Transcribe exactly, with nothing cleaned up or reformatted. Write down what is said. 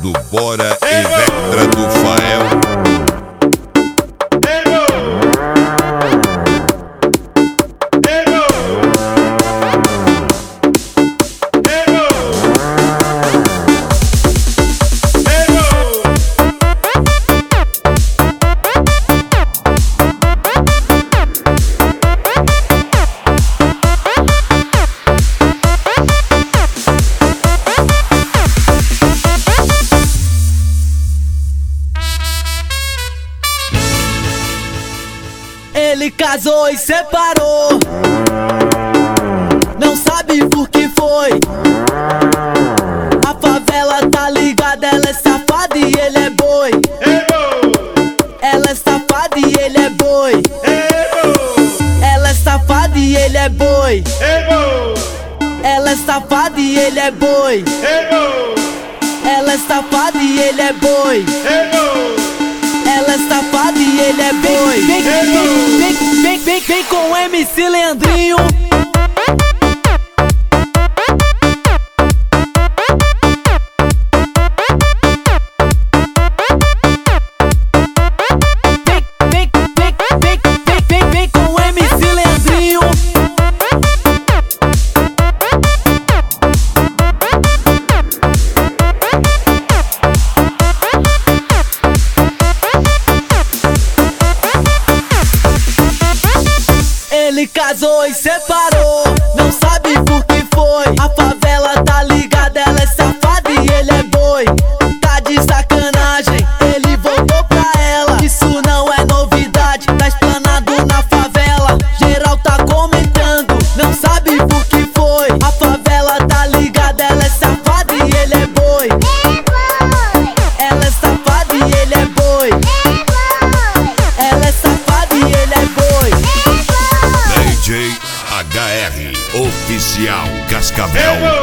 do Bora e Vectra do Fael. Ele casou e separou, não sabe por que foi. A favela tá ligada, ela é safada e ele é boi. Ela é safada e ele é boi. Ela é safada e ele é boi. Ela é safada e ele é boi. Ela é safada e ele é boi. Ela é safada e ele é boi. Vem, vem, vem, vem, vem, vem com o M C Leandrinho. Vem, vem, vem, vem, vem, vem, vem com o M C Leandrinho. Ele casou e separou, não sabe por que foi. A favela tá ligada, ela é safada e ele é boi. Tá de sacanagem, ele voltou pra ela. Isso não é novidade, tá explanado na favela. Geral tá comentando, não sabe por que foi. A favela tá ligada, ela é safada e ele é boi. Ela é safada e ele é boi. Ela é safada e ele é boi. D J H R Oficial Cascavel.